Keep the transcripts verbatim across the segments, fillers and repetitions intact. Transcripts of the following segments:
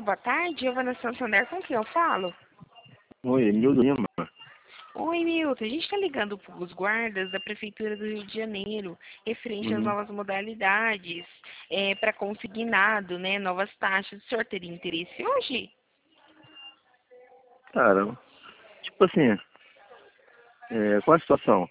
boa tarde, Giovana Santander, com quem eu falo? Oi, Mildo Lima. Oi, Milton, a gente está ligando para os guardas da Prefeitura do Rio de Janeiro, referente às Uhum. novas modalidades, é, para consignado, né, novas taxas. O senhor teria interesse hoje? Cara, tipo assim, é, qual a situação?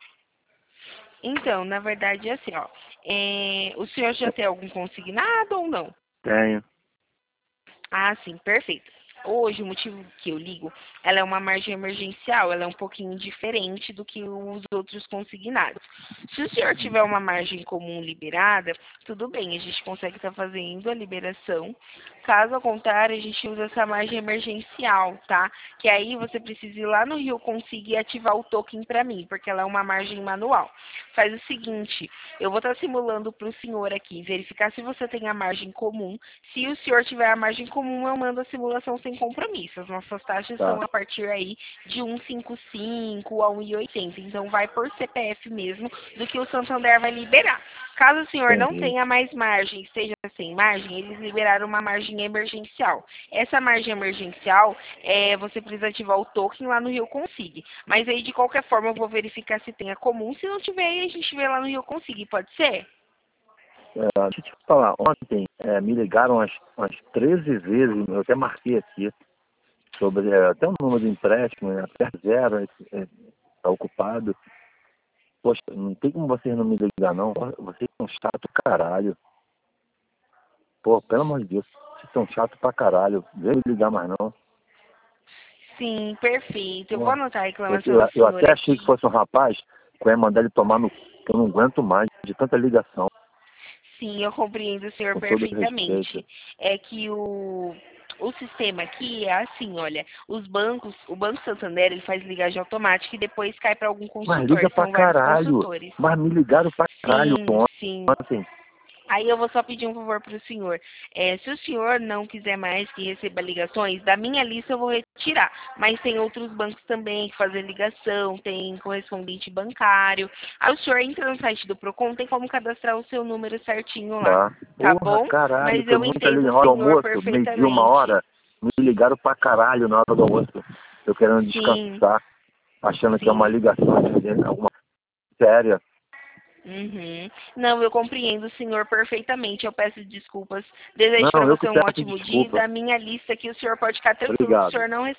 Então, na verdade, é assim, ó, é, o senhor já tem algum consignado ou não? Tenho. Ah, sim, perfeito. Hoje, o motivo que eu ligo, ela é uma margem emergencial, ela é um pouquinho diferente do que os outros consignados. Se o senhor tiver uma margem comum liberada, tudo bem, a gente consegue estar fazendo a liberação. Caso contrário, a gente usa essa margem emergencial, tá? Que aí você precisa ir lá no Rio Consigo e ativar o token para mim, porque ela é uma margem manual. Faz o seguinte, eu vou estar simulando para o senhor aqui, verificar se você tem a margem comum. Se o senhor tiver a margem comum, eu mando a simulação sem compromisso. As nossas taxas Tá. são a partir aí de cento e cinquenta e cinco a cento e oitenta. Então vai por C P F mesmo do que o Santander vai liberar. Caso o senhor não Entendi. tenha mais margem, esteja sem margem, eles liberaram uma margem emergencial. Essa margem emergencial, é, você precisa ativar o token lá no Rio Consigo. Mas aí, de qualquer forma, eu vou verificar se tem a comum. Se não tiver, aí a gente vê lá no Rio Consigo. Pode ser? É, deixa eu te falar, ontem é, me ligaram umas, umas treze vezes, eu até marquei aqui, sobre é, até o número do empréstimo, né, até zero, está é, tá ocupado. Poxa, não tem como vocês não me ligar não, vocês são chato caralho. Pô, pelo amor de Deus, vocês são chato pra caralho, vem me ligar mais não. Sim, perfeito. Eu vou Pô, anotar a eu, reclamação eu, do eu senhor até achei aqui. que fosse um rapaz que eu ia mandar ele tomar no... que eu não aguento mais de tanta ligação, Sim, eu compreendo o senhor com todo respeito. perfeitamente. É que o, o sistema aqui é assim, olha, os bancos, o Banco Santander, ele faz ligagem automática e depois cai para algum Mas consultor. liga pra São vários caralho. consultores. Mas me ligaram pra caralho Sim, sim. ontem. Aí eu vou só pedir um favor para o senhor. É, se o senhor não quiser mais que receba ligações, da minha lista eu vou retirar. Mas tem outros bancos também que fazem ligação, tem correspondente bancário. Aí o senhor entra no site do Procon, tem como cadastrar o seu número certinho lá. Tá. Tá Porra, bom? caralho, Mas foi eu muita entendo ligação. o Na hora do senhor almoço, meio-dia, uma perfeitamente. hora, me ligaram pra caralho na hora do almoço. Eu querendo Sim, descansar, achando que é uma sim. ligação de alguma séria. Uhum. Não, eu compreendo o senhor perfeitamente. Eu peço desculpas. Desejo para Não, eu você que um peço ótimo dia. E desculpa. da minha lista aqui, o senhor pode ficar tranquilo que o Obrigado. senhor não